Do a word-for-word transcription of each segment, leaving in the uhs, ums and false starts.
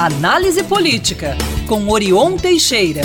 Análise Política, com Orion Teixeira.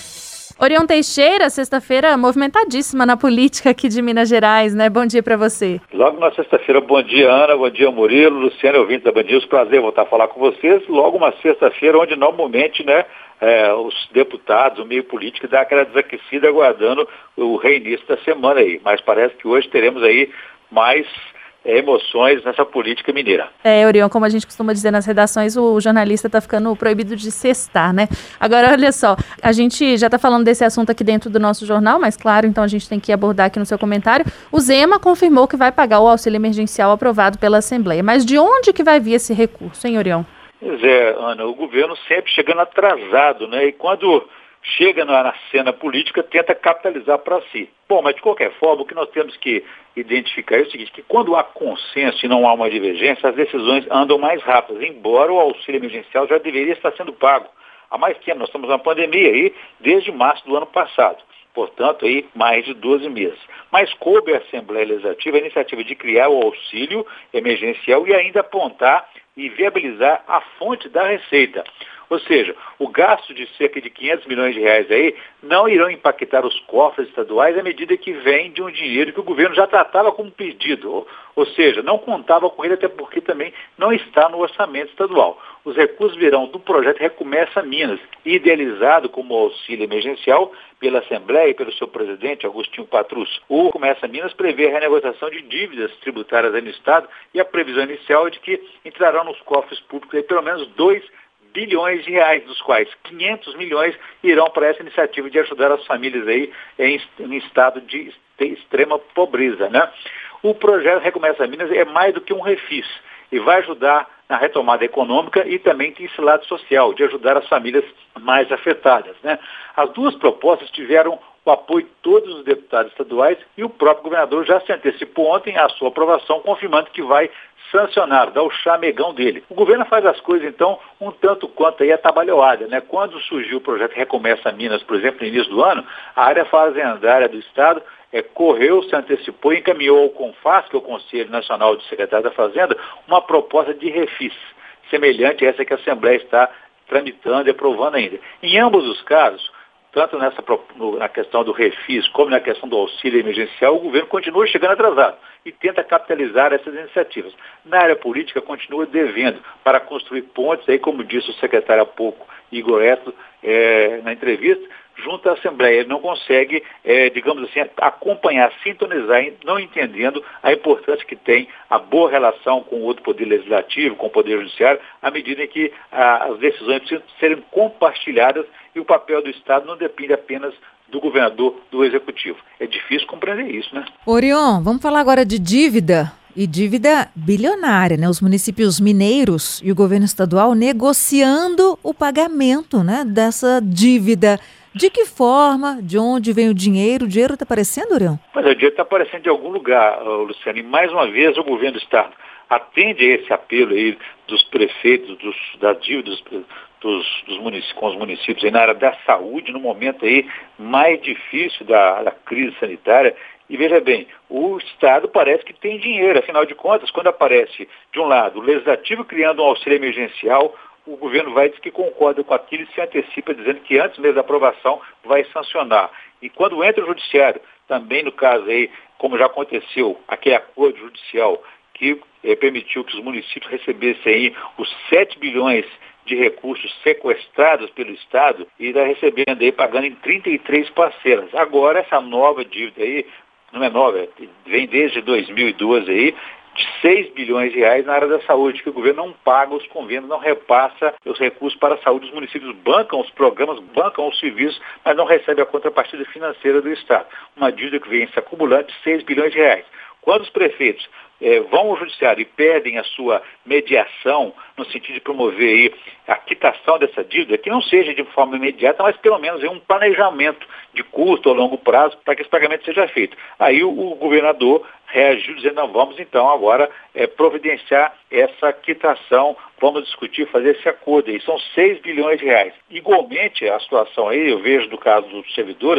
Orion Teixeira, sexta-feira movimentadíssima na política aqui de Minas Gerais, né? Bom dia para você. Logo na sexta-feira, bom dia, Ana, bom dia, Murilo, Luciano, ouvinte da Band News, prazer voltar a falar com vocês. Logo uma sexta-feira, onde normalmente, né, é, os deputados, o meio político, dá aquela desaquecida aguardando o reinício da semana aí. Mas parece que hoje teremos aí mais É, emoções nessa política mineira. É, Orion, como a gente costuma dizer nas redações, o jornalista está ficando proibido de sextar, né? Agora, olha só, a gente já está falando desse assunto aqui dentro do nosso jornal, mas claro, então a gente tem que abordar aqui no seu comentário. O Zema confirmou que vai pagar o auxílio emergencial aprovado pela Assembleia. Mas de onde que vai vir esse recurso, hein, Orion? Pois é, Ana, o governo sempre chegando atrasado, né? E quando chega na cena política, tenta capitalizar para si. Bom, mas de qualquer forma, o que nós temos que identificar é o seguinte, que quando há consenso e não há uma divergência, as decisões andam mais rápidas, embora o auxílio emergencial já deveria estar sendo pago há mais tempo. Nós estamos na pandemia aí desde março do ano passado, portanto, aí mais de doze meses. Mas coube à Assembleia Legislativa a iniciativa de criar o auxílio emergencial e ainda apontar e viabilizar a fonte da receita. Ou seja, o gasto de cerca de quinhentos milhões de reais aí não irão impactar os cofres estaduais à medida que vem de um dinheiro que o governo já tratava como pedido. Ou, ou seja, não contava com ele, até porque também não está no orçamento estadual. Os recursos virão do projeto Recomeça Minas, idealizado como auxílio emergencial pela Assembleia e pelo seu presidente, Agostinho Patrus. O Recomeça Minas prevê a renegociação de dívidas tributárias no Estado e a previsão inicial é de que entrarão nos cofres públicos aí pelo menos dois bilhões de reais, dos quais quinhentos milhões irão para essa iniciativa de ajudar as famílias aí em, em estado de extrema pobreza, né? O projeto Recomeça Minas é mais do que um refis e vai ajudar na retomada econômica e também tem esse lado social, de ajudar as famílias mais afetadas, né? As duas propostas tiveram o apoio de todos os deputados estaduais e o próprio governador já se antecipou ontem à sua aprovação, confirmando que vai sancionar, dar o chamegão dele. O governo faz as coisas, então, um tanto quanto aí atabalhoada, né? Quando surgiu o projeto Recomeça Minas, por exemplo, no início do ano, a área fazendária do Estado é, correu, se antecipou e encaminhou ao CONFAS, que é o Conselho Nacional de Secretários da Fazenda, uma proposta de refis, semelhante a essa que a Assembleia está tramitando e aprovando ainda. Em ambos os casos, tanto nessa, na questão do refis como na questão do auxílio emergencial, o governo continua chegando atrasado e tenta capitalizar essas iniciativas. Na área política, continua devendo para construir pontes, aí, como disse o secretário há pouco, Igor Eto, é, na entrevista, junto à Assembleia. Ele não consegue, é, digamos assim, acompanhar, sintonizar, não entendendo a importância que tem a boa relação com o outro poder legislativo, com o poder judiciário, à medida em que a, as decisões precisam serem compartilhadas e o papel do Estado não depende apenas do governador, do executivo. É difícil compreender isso, né? Orion, vamos falar agora de dívida. E dívida bilionária, né? Os municípios mineiros e o governo estadual negociando o pagamento, né, dessa dívida. De que forma? De onde vem o dinheiro? O dinheiro está aparecendo, Orion? Mas o dinheiro está aparecendo de algum lugar, Luciano. E mais uma vez o governo do Estado atende a esse apelo aí dos prefeitos, dos, das dívidas dos, dos municípios, com os municípios aí na área da saúde, no momento aí mais difícil da, da crise sanitária. E veja bem, o Estado parece que tem dinheiro, afinal de contas, quando aparece, de um lado, o Legislativo criando um auxílio emergencial, o governo vai dizer que concorda com aquilo e se antecipa, dizendo que antes mesmo da aprovação vai sancionar. E quando entra o Judiciário, também no caso aí, como já aconteceu, aquele acordo judicial que eh, permitiu que os municípios recebessem aí os sete bilhões de recursos sequestrados pelo Estado e está recebendo aí, pagando em trinta e três parcelas. Agora, essa nova dívida aí, não é nova, vem desde dois mil e doze aí, de seis bilhões de reais na área da saúde, que o governo não paga os convênios, não repassa os recursos para a saúde. Os municípios bancam os programas, bancam os serviços, mas não recebem a contrapartida financeira do Estado. Uma dívida que vem se acumulando de seis bilhões de reais. Quando os prefeitos eh, vão ao judiciário e pedem a sua mediação, no sentido de promover aí a quitação dessa dívida, que não seja de forma imediata, mas pelo menos um planejamento de curto ou longo prazo para que esse pagamento seja feito. Aí o, o governador reagiu dizendo, não, vamos então agora é, providenciar essa quitação, vamos discutir, fazer esse acordo aí. São seis bilhões de reais. Igualmente, a situação aí, eu vejo do caso dos servidores,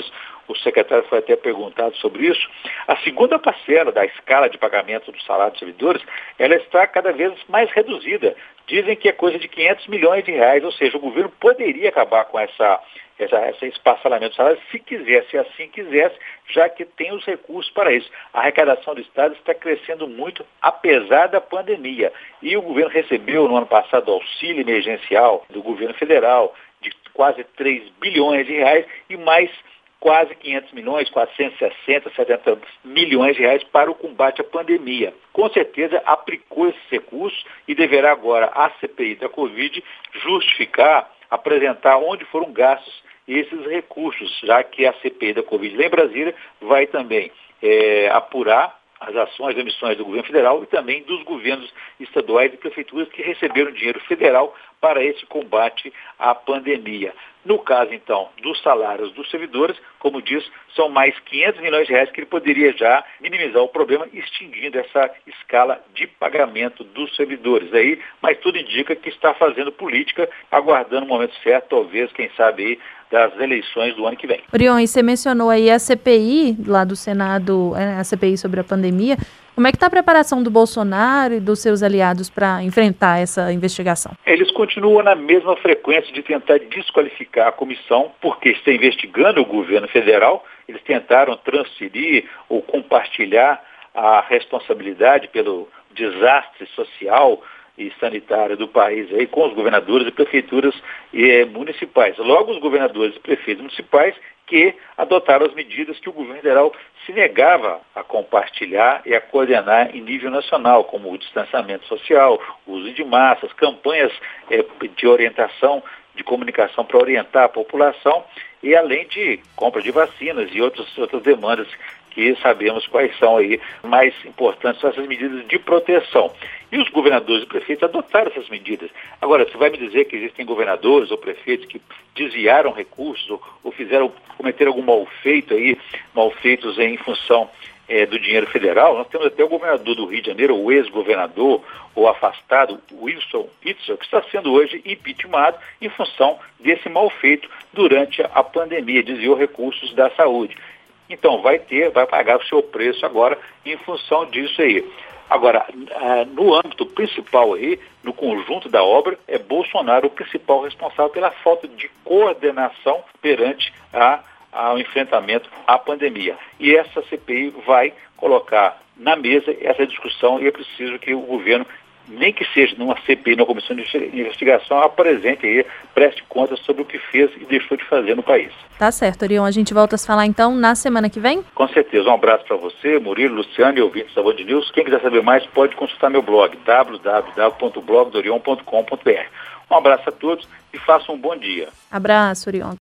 o secretário foi até perguntado sobre isso, a segunda parcela da escala de pagamento do salário dos servidores, ela está cada vez mais reduzida. Dizem que é coisa de quinhentos milhões de reais, ou seja, o governo poderia acabar com essa, essa, essa espaçamento do salário se quisesse, se assim quisesse, já que tem os recursos para isso. A arrecadação do Estado está crescendo muito, apesar da pandemia. E o governo recebeu no ano passado auxílio emergencial do governo federal de quase três bilhões de reais e mais quase quinhentos milhões, quatrocentos e sessenta, setenta milhões de reais para o combate à pandemia. Com certeza aplicou esses recursos e deverá agora a C P I da Covid justificar, apresentar onde foram gastos esses recursos, já que a C P I da Covid lá em Brasília vai também é, apurar as ações e emissões do governo federal e também dos governos estaduais e prefeituras que receberam dinheiro federal para esse combate à pandemia. No caso, então, dos salários dos servidores, como diz, são mais quinhentos milhões de reais que ele poderia já minimizar o problema, extinguindo essa escala de pagamento dos servidores. Aí, mas tudo indica que está fazendo política, aguardando o momento certo, talvez, quem sabe, aí, das eleições do ano que vem. Orion, e você mencionou aí a C P I lá do Senado, a C P I sobre a pandemia. Como é que está a preparação do Bolsonaro e dos seus aliados para enfrentar essa investigação? Eles continuam na mesma frequência de tentar desqualificar a comissão, porque está investigando o governo federal. Eles tentaram transferir ou compartilhar a responsabilidade pelo desastre social e sanitária do país aí com os governadores e prefeituras eh, municipais. Logo, os governadores e prefeitos municipais que adotaram as medidas que o governo federal se negava a compartilhar e a coordenar em nível nacional, como o distanciamento social, o uso de máscaras, campanhas eh, de orientação, de comunicação para orientar a população e além de compra de vacinas e outras, outras demandas que sabemos quais são aí mais importantes, essas medidas de proteção. E os governadores e prefeitos adotaram essas medidas. Agora, você vai me dizer que existem governadores ou prefeitos que desviaram recursos ou, ou fizeram, cometeram algum malfeito aí, malfeitos em função é, do dinheiro federal? Nós temos até o governador do Rio de Janeiro, o ex-governador ou afastado, Wilson Witzel, que está sendo hoje impeachmentado em função desse malfeito durante a pandemia, desviou recursos da saúde. Então, vai ter, vai pagar o seu preço agora em função disso aí. Agora, no âmbito principal aí, no conjunto da obra, é Bolsonaro o principal responsável pela falta de coordenação perante a, ao enfrentamento à pandemia. E essa C P I vai colocar na mesa essa discussão e é preciso que o governo, nem que seja numa C P I, numa comissão de investigação, apresente aí, preste contas sobre o que fez e deixou de fazer no país. Tá certo, Orion. A gente volta a se falar então na semana que vem? Com certeza. Um abraço para você, Murilo, Luciano e ouvintes da Band News. Quem quiser saber mais pode consultar meu blog, w w w ponto blog do orion ponto com ponto b r. Um abraço a todos e façam um bom dia. Abraço, Orion.